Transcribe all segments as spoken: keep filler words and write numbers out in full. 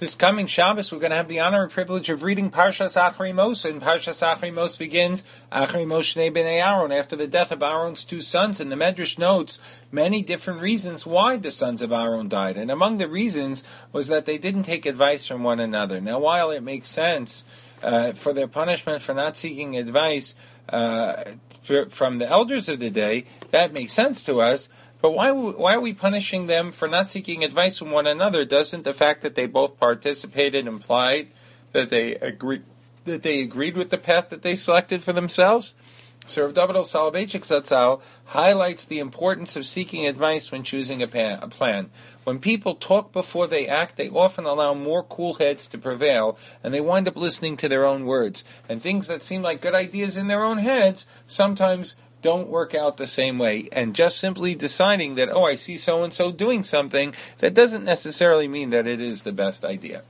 This coming Shabbos, we're going to have the honor and privilege of reading Parshas Acharei Mos, and Parshas Acharei Mos begins Acharei Mos Shnei Bnei Aaron, after the death of Aaron's two sons, and the Medrash notes many different reasons why the sons of Aaron died, and among the reasons was that they didn't take advice from one another. Now, while it makes sense uh, for their punishment for not seeking advice uh, for, from the elders of the day, that makes sense to us. But why why are we punishing them for not seeking advice from one another? Doesn't the fact that they both participated imply that they agree that they agreed with the path that they selected for themselves? So Rav David Soloveitchik Zatzal highlights the importance of seeking advice when choosing a, pan, a plan. When people talk before they act, they often allow more cool heads to prevail, and they wind up listening to their own words. And things that seem like good ideas in their own heads sometimes don't work out the same way. And just simply deciding that, oh, I see so-and-so doing something, that doesn't necessarily mean that it is the best idea.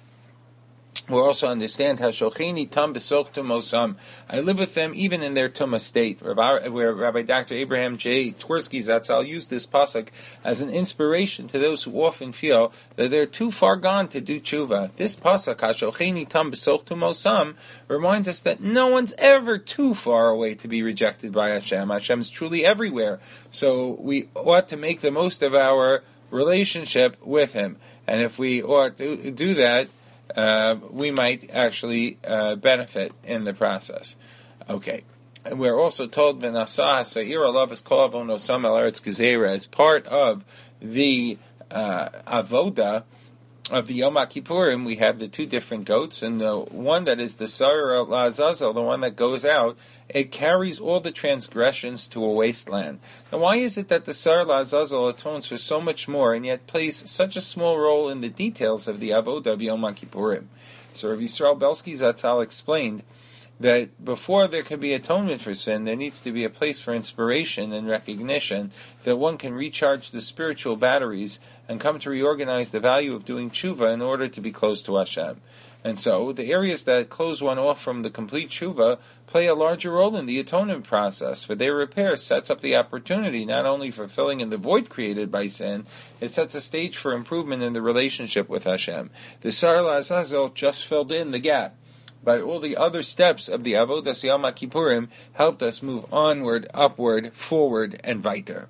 We'll also understand how Shocheni Tam B'Soch Tumosam. I live with them even in their Tumah state, where Rabbi Doctor Abraham J. Twersky Zatzal used this pasuk as an inspiration to those who often feel that they're too far gone to do tshuva. This pasuk, HaShocheni Tam B'Soch Tumosam, reminds us that no one's ever too far away to be rejected by Hashem. Hashem's truly everywhere. So we ought to make the most of our relationship with Him. And if we ought to do that, Uh, we might actually uh, benefit in the process. Okay. We're also told V'nasah ha'sa'ir alav es kol avonosam el eretz gezerah as part of the uh, avoda of the Yom HaKippurim. We have the two different goats, and the one that is the Sa'ir La'azazel, the one that goes out, it carries all the transgressions to a wasteland. Now, why is it that the Sa'ir La'azazel atones for so much more and yet plays such a small role in the details of the Avodah of Yom HaKippurim? So Rav Yisrael Belsky Zatzal explained that before there can be atonement for sin, there needs to be a place for inspiration and recognition that one can recharge the spiritual batteries and come to reorganize the value of doing tshuva in order to be close to Hashem. And so, the areas that close one off from the complete tshuva play a larger role in the atonement process, for their repair sets up the opportunity not only for filling in the void created by sin, it sets a stage for improvement in the relationship with Hashem. The Sa'ir La'azazel just filled in the gap, but all the other steps of the Avodas Yom HaKippurim helped us move onward, upward, forward, and weiter.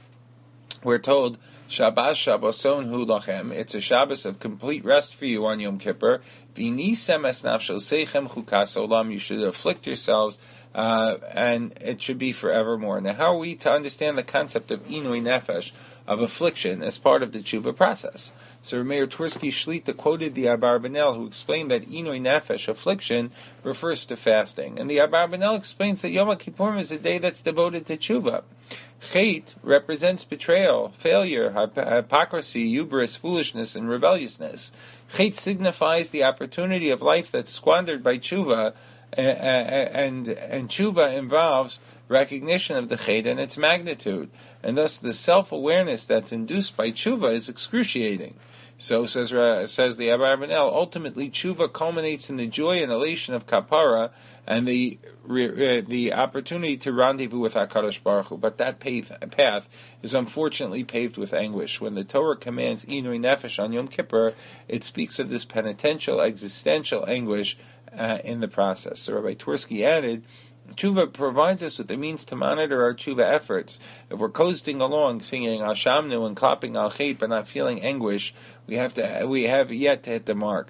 We're told, Shabbos Shabboson hu lachem. It's a Shabbos of complete rest for you on Yom Kippur. V'nisem es nafshel seichem chukas olam. You should afflict yourselves, uh, and it should be forevermore. Now, how are we to understand the concept of inui nefesh, of affliction, as part of the tshuva process? So Meir Twersky Shlita quoted the Abarbanel, who explained that inui nefesh, affliction, refers to fasting. And the Abarbanel explains that Yom HaKippurim is a day that's devoted to tshuva. Chet represents betrayal, failure, hypocrisy, hubris, foolishness, and rebelliousness. Chet signifies the opportunity of life that's squandered by tshuva, and, and tshuva involves recognition of the chet and its magnitude. And thus the self-awareness that's induced by tshuva is excruciating. So, says uh, says the Abarbanel, ultimately tshuva culminates in the joy and elation of kapara and the uh, the opportunity to rendezvous with HaKadosh Baruch Hu. But that path, path is unfortunately paved with anguish. When the Torah commands inui nefesh on Yom Kippur, it speaks of this penitential, existential anguish uh, in the process. So Rabbi Twersky added, tshuva provides us with the means to monitor our tshuva efforts. If we're coasting along, singing Hashamnu and clapping Al Chet, but not feeling anguish, we have to. We have yet to hit the mark.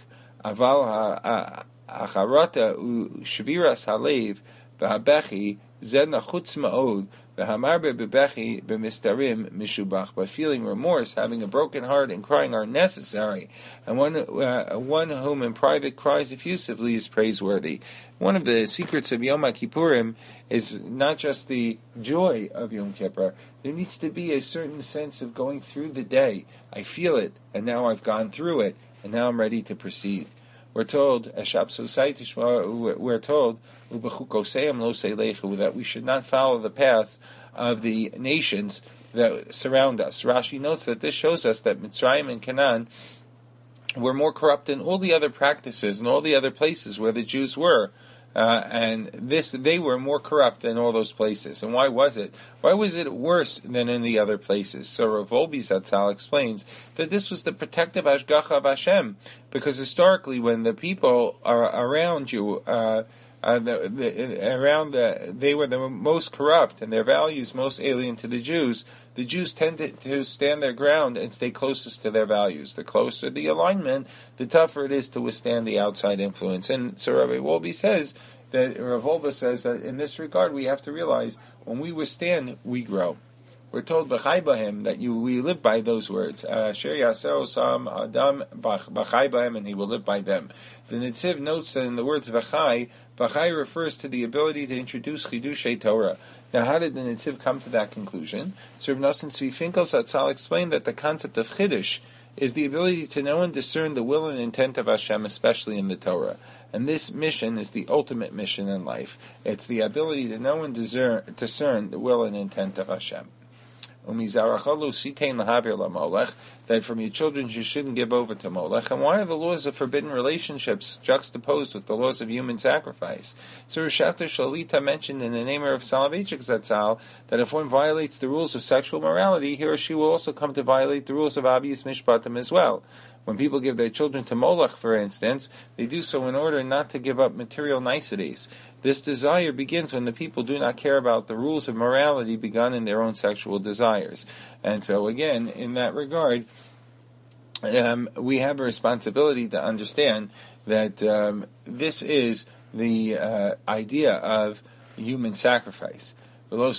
Aval ha'acharata u'shviras halev v'habechi zed nachutz ma'od v'hamarbe bebechi b'mistarim mishubach. But feeling remorse, having a broken heart, and crying are necessary. And one uh, one whom in private cries effusively is praiseworthy. One of the secrets of Yom HaKippurim is not just the joy of Yom Kippur. There needs to be a certain sense of going through the day. I feel it, and now I've gone through it, and now I'm ready to proceed. We're told, we're told, that we should not follow the paths of the nations that surround us. Rashi notes that this shows us that Mitzrayim and Canaan were more corrupt than all the other practices and all the other places where the Jews were. Uh, and this, they were more corrupt than all those places. And why was it? Why was it worse than in the other places? So Rav Wolbe Zatzal explains that this was the protective Hashgacha of Hashem, because historically, when the people are around you, uh, uh, the, the, around the, they were the most corrupt and their values most alien to the Jews. The Jews tended to stand their ground and stay closest to their values. The closer the alignment, the tougher it is to withstand the outside influence. And so Rabbi Wolbe says that, Rav Wolbe says that in this regard, we have to realize when we withstand, we grow. We're told b'chai b'hem that you we live by those words. Asher yaseh sam adam b'chai b'hem, and he will live by them. The Netziv notes that in the words b'chai, b'chai refers to the ability to introduce chidushei Torah. Now, how did the Netziv come to that conclusion? So Rav Nosson Tzvi Finkel Zatzal explained that the concept of chidush is the ability to know and discern the will and intent of Hashem, especially in the Torah. And this mission is the ultimate mission in life. It's the ability to know and discern, discern the will and intent of Hashem. That from your children you shouldn't give over to Molech. And why are the laws of forbidden relationships juxtaposed with the laws of human sacrifice? So Rosh Shalita mentioned in the name of Soloveitchik Zatzal that if one violates the rules of sexual morality, he or she will also come to violate the rules of obvious mishpatim as well. When people give their children to Molech, for instance, they do so in order not to give up material niceties. This desire begins when the people do not care about the rules of morality begun in their own sexual desires. And so, again, in that regard, um, we have a responsibility to understand that um, this is the uh, idea of human sacrifice. We're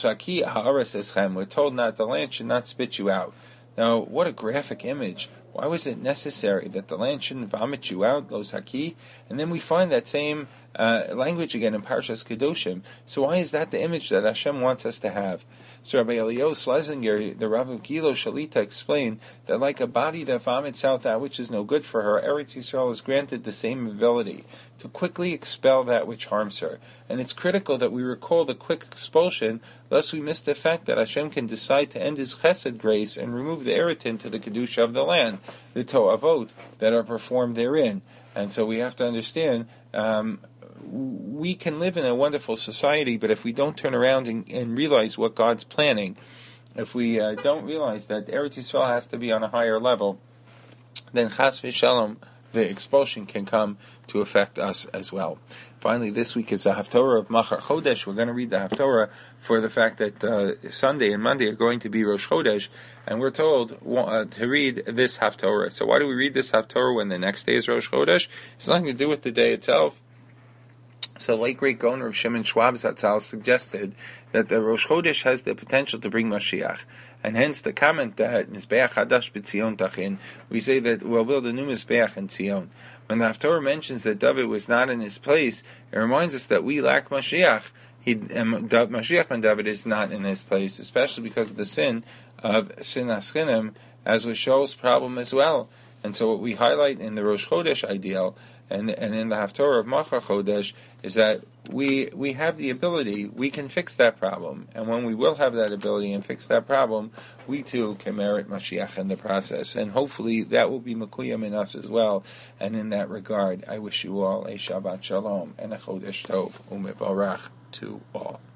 told not the land should not spit you out. Now, what a graphic image. Why was it necessary that the land shouldn't vomit you out, Lo Saki? And then we find that same uh, language again in Parshas Kedoshim. So why is that the image that Hashem wants us to have? So Rabbi Eliyahu Schlesinger, the Rav of Gilo Shalita, explained that like a body that vomits out that which is no good for her, Eretz Yisrael is granted the same ability to quickly expel that which harms her. And it's critical that we recall the quick expulsion, lest we miss the fact that Hashem can decide to end His chesed grace and remove the irritant to the kedusha of the land, the to'avot that are performed therein. And so we have to understand, um, we can live in a wonderful society, but if we don't turn around and, and realize what God's planning, if we uh, don't realize that Eretz Yisrael has to be on a higher level, then chas v'shalom, the expulsion can come to affect us as well. Finally, this week is the Haftorah of Machar Chodesh. We're going to read the Haftorah for the fact that uh, Sunday and Monday are going to be Rosh Chodesh, and we're told uh, to read this Haftorah. So why do we read this Haftorah when the next day is Rosh Chodesh? It's nothing to do with the day itself. So, late great Goner of Shimon Schwab Zatzal suggested that the Rosh Chodesh has the potential to bring Mashiach, and hence the comment that Mizbeach Hadash b'Tzion Tachin, we say that we'll build a new Mizbeach in Tzion. When the Haftorah mentions that David was not in his place, it reminds us that we lack Mashiach. He, um, Mashiach ben David is not in his place, especially because of the sin of Sinas Chinim, as was Shaul's problem as well. And so, what we highlight in the Rosh Chodesh ideal and and in the Haftorah of Machar Chodesh is that we we have the ability, we can fix that problem, and when we will have that ability and fix that problem, we too can merit Mashiach in the process, and hopefully that will be Mekuyam in us as well. And in that regard, I wish you all a Shabbat Shalom and a Chodesh Tov Umevarach to all.